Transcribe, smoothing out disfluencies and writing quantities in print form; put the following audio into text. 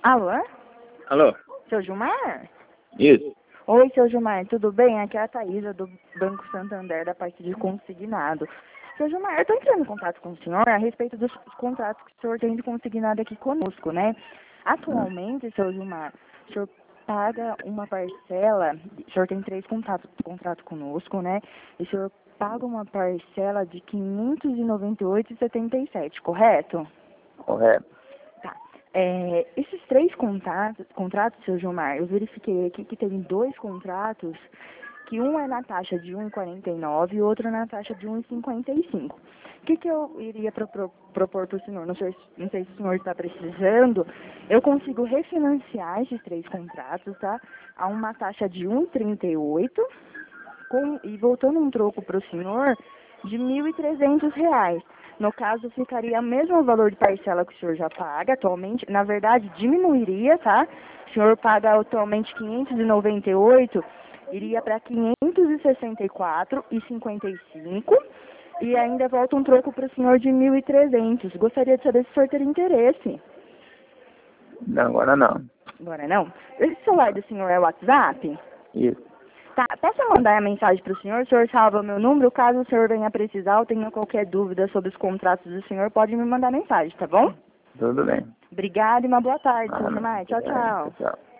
Alô? Alô? Seu Gilmar? Isso. Oi, seu Gilmar, tudo bem? Aqui é a Thaísa do Banco Santander, da parte de consignado. Seu Gilmar, eu estou entrando em contato com o senhor a respeito dos contratos que o senhor tem de consignado aqui conosco, né? Atualmente, seu Gilmar, o senhor paga uma parcela, o senhor tem 3 contratos conosco, né? E o senhor paga uma parcela de R$ 598,77, correto? Correto. Tá. Esses 3 contratos, seu Gilmar, eu verifiquei aqui que tem 2 contratos, que um é na taxa de 1,49 e o outro na taxa de 1,55. O que eu iria propor para o senhor? Não sei se o senhor está precisando. Eu consigo refinanciar esses 3 contratos, tá? A uma taxa de 1,38 e voltando um troco para o senhor de R$ 1.300. No caso, ficaria o mesmo valor de parcela que o senhor já paga atualmente. Na verdade, diminuiria, tá? O senhor paga atualmente 598, iria para 564,55 e ainda volta um troco para o senhor de 1.300. Gostaria de saber se o senhor teria interesse. Não, agora não. Agora não? Esse celular do senhor é o WhatsApp? Isso. Tá, posso mandar a mensagem para o senhor salva meu número, caso o senhor venha precisar ou tenha qualquer dúvida sobre os contratos do senhor, pode me mandar mensagem, tá bom? Tudo bem. Obrigada e uma boa tarde, seu Não, Gilmar. Tchau, tudo bem. tchau. Tchau.